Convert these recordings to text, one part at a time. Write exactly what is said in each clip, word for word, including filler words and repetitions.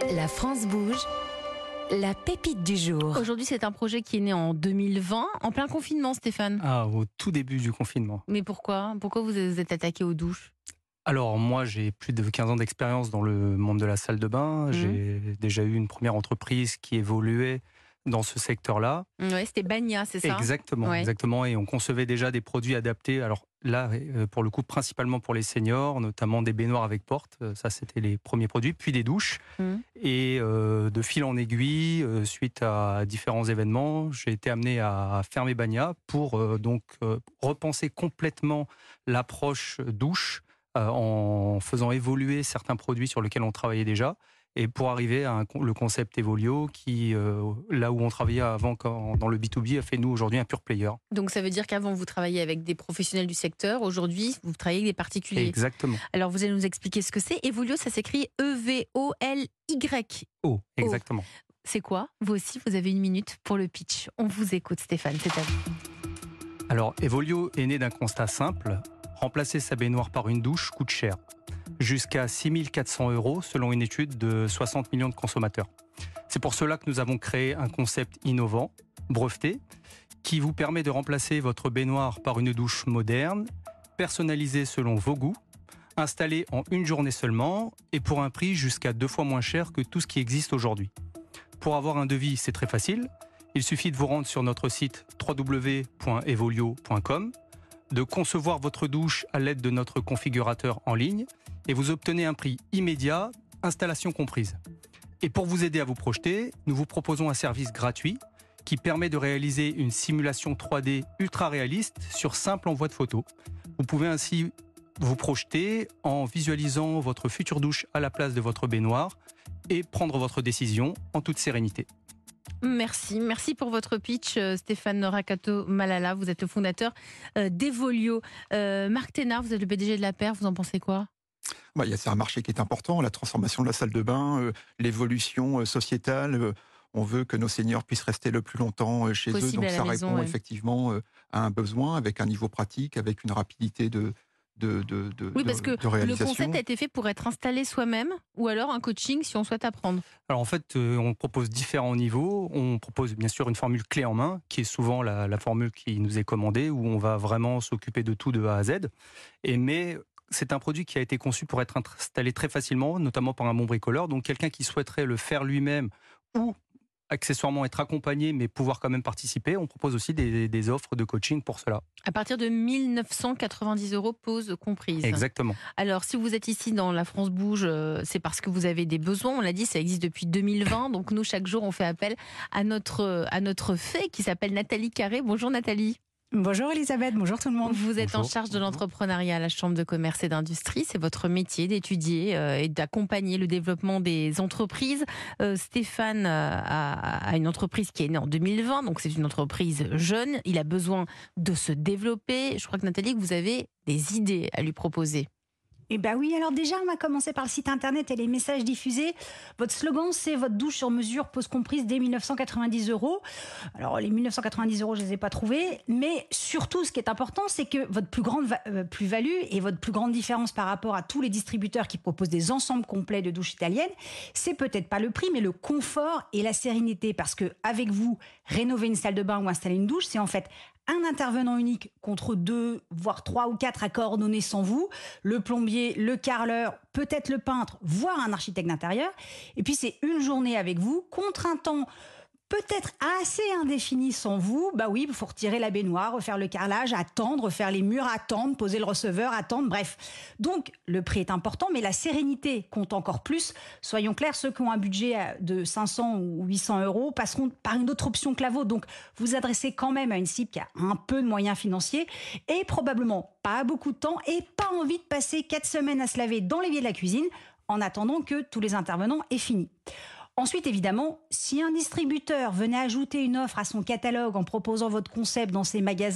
La France bouge, la pépite du jour. Aujourd'hui, c'est un projet qui est né en deux mille vingt, en plein confinement, Stéphane. Ah, au tout début du confinement. Mais pourquoi Pourquoi vous vous êtes attaqué aux douches? Alors moi, j'ai plus de quinze ans d'expérience dans le monde de la salle de bain. Mmh. J'ai déjà eu une première entreprise qui évoluait dans ce secteur-là. Ouais, c'était Bagna, c'est ça? Exactement, Ouais. exactement. Et on concevait déjà des produits adaptés. Alors là, euh, pour le coup, principalement pour les seniors, notamment des baignoires avec porte. Euh, Ça, c'était les premiers produits. Puis des douches. Mmh. Et euh, de fil en aiguille, euh, suite à différents événements, j'ai été amené à fermer Bagna pour euh, donc euh, repenser complètement l'approche douche euh, en faisant évoluer certains produits sur lesquels on travaillait déjà. Et pour arriver à un, le concept Evolio qui, euh, là où on travaillait avant quand, dans le B deux B, a fait nous aujourd'hui un pure player. Donc ça veut dire qu'avant vous travailliez avec des professionnels du secteur, aujourd'hui vous travaillez avec des particuliers. Exactement. Alors vous allez nous expliquer ce que c'est. Evolio, ça s'écrit E V O L Y. Oh, exactement. C'est quoi? Vous aussi, vous avez une minute pour le pitch. On vous écoute, Stéphane, c'est à vous. Alors, Evolio est né d'un constat simple. Remplacer sa baignoire par une douche coûte cher. Jusqu'à six mille quatre cents euros selon une étude de soixante millions de consommateurs. C'est pour cela que nous avons créé un concept innovant, breveté, qui vous permet de remplacer votre baignoire par une douche moderne, personnalisée selon vos goûts, installée en une journée seulement et pour un prix jusqu'à deux fois moins cher que tout ce qui existe aujourd'hui. Pour avoir un devis, c'est très facile. Il suffit de vous rendre sur notre site w w w point evolio point com, de concevoir votre douche à l'aide de notre configurateur en ligne et vous obtenez un prix immédiat, installation comprise. Et pour vous aider à vous projeter, nous vous proposons un service gratuit qui permet de réaliser une simulation trois D ultra réaliste sur simple envoi de photos. Vous pouvez ainsi vous projeter en visualisant votre future douche à la place de votre baignoire et prendre votre décision en toute sérénité. Merci, merci pour votre pitch, euh, Stéphane Rakato Malala. Vous êtes le fondateur euh, d'Evolio. Euh, Marc Thénard, vous êtes le P D G de la Paire, vous en pensez quoi? Bah, il y a, c'est un marché qui est important, la transformation de la salle de bain, euh, l'évolution euh, sociétale. Euh, on veut que nos seniors puissent rester le plus longtemps euh, chez Possible eux, donc à la ça maison, répond ouais. effectivement euh, à un besoin, avec un niveau pratique, avec une rapidité de, de, de, de, Oui, parce de- que de le réalisation. concept a été fait pour être installé soi-même ou alors un coaching si on souhaite apprendre. Alors en fait, euh, on propose différents niveaux. On propose bien sûr une formule clé en main, qui est souvent la, la formule qui nous est commandée, où on va vraiment s'occuper de tout de A à Z. Et mais c'est un produit qui a été conçu pour être installé très facilement, notamment par un bon bricoleur. Donc quelqu'un qui souhaiterait le faire lui-même ou accessoirement être accompagné, mais pouvoir quand même participer, on propose aussi des, des offres de coaching pour cela. À partir de mille neuf cent quatre-vingt-dix euros, pause comprise. Exactement. Alors, si vous êtes ici dans La France Bouge, euh, c'est parce que vous avez des besoins. On l'a dit, ça existe depuis deux mille vingt. Donc, nous, chaque jour, on fait appel à notre, à notre fée qui s'appelle Nathalie Carré. Bonjour Nathalie. Bonjour Elisabeth, bonjour tout le monde. Vous êtes Bonjour. en charge de l'entrepreneuriat à la Chambre de commerce et d'industrie. C'est votre métier d'étudier euh, et d'accompagner le développement des entreprises. Euh, Stéphane euh, a, a une entreprise qui est née en deux mille vingt, donc c'est une entreprise jeune. Il a besoin de se développer. Je crois que Nathalie, que vous avez des idées à lui proposer. Eh bien oui, alors déjà on va commencer par le site internet et les messages diffusés. Votre slogan c'est votre douche sur mesure, pause comprise dès mille neuf cent quatre-vingt-dix euros. Alors les mille neuf cent quatre-vingt-dix euros je ne les ai pas trouvés, mais surtout ce qui est important c'est que votre plus grande va- euh, plus-value et votre plus grande différence par rapport à tous les distributeurs qui proposent des ensembles complets de douches italiennes, c'est peut-être pas le prix mais le confort et la sérénité, parce que avec vous, rénover une salle de bain ou installer une douche, c'est en fait un intervenant unique contre deux, voire trois ou quatre à coordonner sans vous, le plombier, le carreleur, peut-être le peintre, voire un architecte d'intérieur. Et puis c'est une journée avec vous, contre un temps peut-être assez indéfini sans vous. Bah oui, il faut retirer la baignoire, refaire le carrelage, attendre, refaire les murs, attendre, poser le receveur, attendre, bref. Donc le prix est important, mais la sérénité compte encore plus. Soyons clairs, ceux qui ont un budget de cinq cents ou huit cents euros passeront par une autre option que la vôtre. Donc vous adressez quand même à une cible qui a un peu de moyens financiers et probablement pas beaucoup de temps et pas envie de passer quatre semaines à se laver dans l'évier de la cuisine en attendant que tous les intervenants aient fini. Ensuite, évidemment, si un distributeur venait ajouter une offre à son catalogue en proposant votre concept dans ses magasins,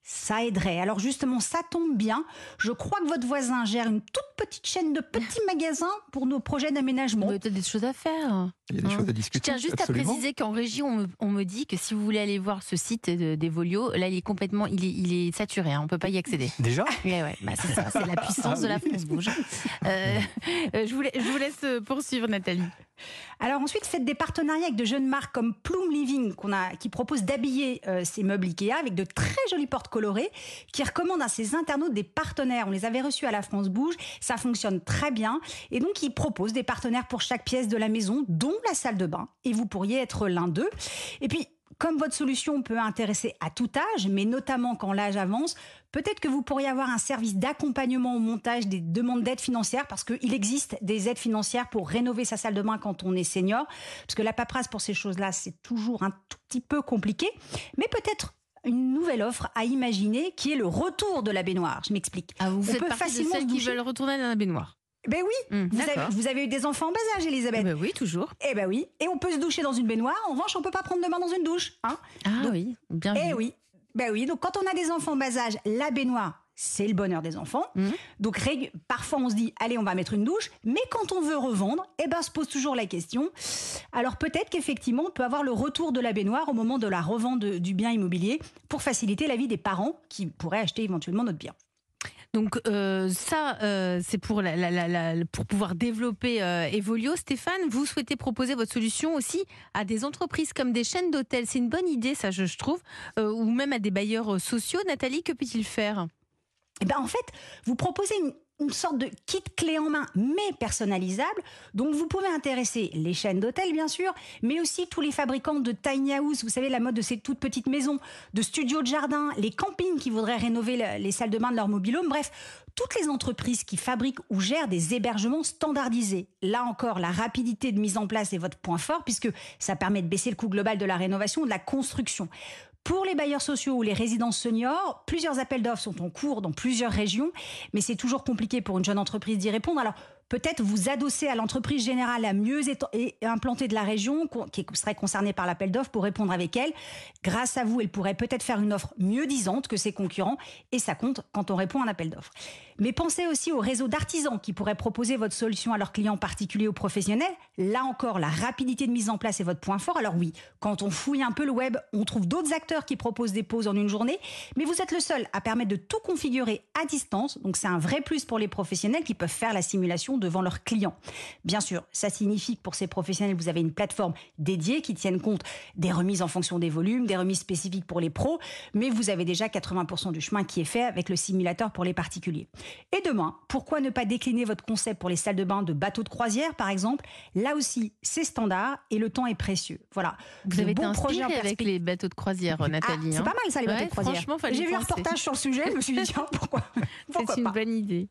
ça aiderait. Alors justement, ça tombe bien. Je crois que votre voisin gère une toute petite chaîne de petits magasins pour nos projets d'aménagement. Il y a peut-être des choses à faire. Il y a des Hein. choses à Je discuter. tiens juste absolument. à préciser qu'en régie, on me, on me dit que si vous voulez aller voir ce site de- d'Evolio, là, il est complètement, il est, il est saturé. Hein, on peut pas y accéder. Déjà Ouais, ouais, bah, c'est ça, c'est la puissance de la France Bouge. Euh, euh, je, vous la- je vous laisse euh, poursuivre, Nathalie. Alors ensuite, faites des partenariats avec de jeunes marques comme Plume Living qu'on a, qui propose d'habiller euh, ces meubles Ikea avec de très jolies portes colorées, qui recommandent à ses internautes des partenaires. On les avait reçus à la France Bouge, ça fonctionne très bien. Et donc, ils proposent des partenaires pour chaque pièce de la maison, dont la salle de bain. Et vous pourriez être l'un d'eux. Et puis, comme votre solution peut intéresser à tout âge, mais notamment quand l'âge avance, peut-être que vous pourriez avoir un service d'accompagnement au montage des demandes d'aide financière, parce qu'il existe des aides financières pour rénover sa salle de bain quand on est senior, parce que la paperasse pour ces choses-là, c'est toujours un tout petit peu compliqué, mais peut-être une nouvelle offre à imaginer qui est le retour de la baignoire. Je m'explique. Ah, vous On faites peut partie de facilement celles se qui doucher. veulent retourner dans la baignoire. Ben oui, Hum, vous avez, d'accord. vous avez eu des enfants en bas âge, Elisabeth. Ben oui, toujours. Eh ben oui, et on peut se doucher dans une baignoire. En revanche, on peut pas prendre de bain dans une douche, hein. Ah Donc- oui, bien Eh vu. oui, ben oui. Donc quand on a des enfants en bas âge, la baignoire, c'est le bonheur des enfants. Mhm. Donc rég- parfois on se dit, allez, on va mettre une douche. Mais quand on veut revendre, eh ben se pose toujours la question. Alors peut-être qu'effectivement, on peut avoir le retour de la baignoire au moment de la revente de- du bien immobilier pour faciliter la vie des parents qui pourraient acheter éventuellement notre bien. Donc euh, ça, euh, c'est pour, la, la- la- la- pour pouvoir développer euh, Evolio. Stéphane, vous souhaitez proposer votre solution aussi à des entreprises comme des chaînes d'hôtels. C'est une bonne idée, ça, je, je trouve. Euh, ou même à des bailleurs euh, sociaux. Nathalie, que peut-il faire ? Eh ben en fait, vous proposez une, une sorte de kit clé en main, mais personnalisable. Donc vous pouvez intéresser les chaînes d'hôtels, bien sûr, mais aussi tous les fabricants de tiny house, vous savez, la mode de ces toutes petites maisons, de studios de jardin, les campings qui voudraient rénover le- les salles de bain de leur mobil-home. Bref, toutes les entreprises qui fabriquent ou gèrent des hébergements standardisés. Là encore, la rapidité de mise en place est votre point fort, puisque ça permet de baisser le coût global de la rénovation, de la construction. Pour les bailleurs sociaux ou les résidences seniors, plusieurs appels d'offres sont en cours dans plusieurs régions, mais c'est toujours compliqué pour une jeune entreprise d'y répondre. Alors, peut-être vous adosser à l'entreprise générale la mieux éto- et implantée de la région, con- qui serait concernée par l'appel d'offres, pour répondre avec elle. Grâce à vous, elle pourrait peut-être faire une offre mieux disante que ses concurrents, et ça compte quand on répond à un appel d'offres. Mais pensez aussi au réseau d'artisans qui pourraient proposer votre solution à leurs clients particuliers ou professionnels. Là encore, la rapidité de mise en place est votre point fort. Alors oui, quand on fouille un peu le web, on trouve d'autres acteurs qui proposent des pauses en une journée, mais vous êtes le seul à permettre de tout configurer à distance. Donc c'est un vrai plus pour les professionnels qui peuvent faire la simulation devant leurs clients. Bien sûr, ça signifie que pour ces professionnels, vous avez une plateforme dédiée qui tienne compte des remises en fonction des volumes, des remises spécifiques pour les pros, mais vous avez déjà quatre-vingts pour cent du chemin qui est fait avec le simulateur pour les particuliers. Et demain, pourquoi ne pas décliner votre concept pour les salles de bain de bateaux de croisière, par exemple? Là aussi, c'est standard et le temps est précieux. Voilà. Vous De avez été bons projets en inspirée avec perspective. les bateaux de croisière, Nathalie. Ah, c'est hein. pas mal ça, les bateaux Ouais, de croisière. franchement, fallait J'ai vu un penser. reportage sur le sujet, je me suis dit, tiens, pourquoi, pourquoi C'est une pas. bonne idée.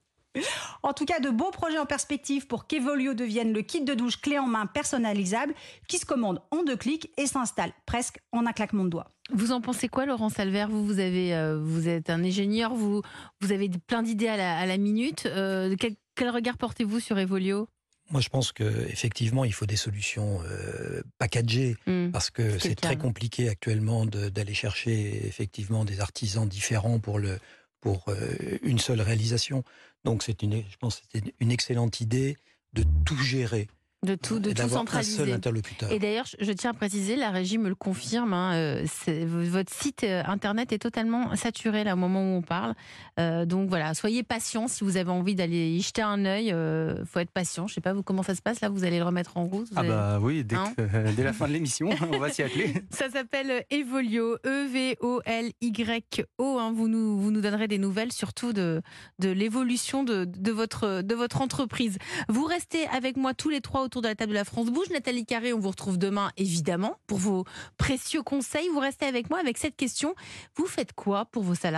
En tout cas, de beaux projets en perspective pour qu'Evolio devienne le kit de douche clé en main personnalisable qui se commande en deux clics et s'installe presque en un claquement de doigts. Vous en pensez quoi, Laurent Salver? Vous, vous, avez, euh, vous êtes un ingénieur, vous, vous avez plein d'idées à la, à la minute. Euh, quel, quel regard portez-vous sur Evolio? Moi, je pense qu'effectivement, il faut des solutions euh, packagées, Hmm. parce que C'est c'est le très cas. compliqué actuellement de- d'aller chercher effectivement des artisans différents pour, le, pour euh, une seule réalisation. Donc, c'est une, je pense que c'était une excellente idée de tout gérer, De tout, de et tout d'avoir un seul centraliser. interlocuteur. Et d'ailleurs, je- je tiens à préciser, la régie me le confirme, hein, euh, c'est- v- votre site euh, internet est totalement saturé là au moment où on parle. Euh, donc voilà, soyez patient si vous avez envie d'aller y jeter un œil. Il faut être patient. Je sais pas vous comment ça se passe là. Vous allez le remettre en route. Vous Ah allez- bah oui, dès, Hein que- euh, dès la fin de l'émission, on va s'y atteler. Ça s'appelle Evolio, E V O L Y O. Hein. Vous, nous, vous nous donnerez des nouvelles, surtout de, de l'évolution de, de, votre, de votre entreprise. Vous restez avec moi tous les trois autour de la table de la France Bouge. Nathalie Carré, on vous retrouve demain, évidemment, pour vos précieux conseils. Vous restez avec moi avec cette question. Vous faites quoi pour vos salariés ?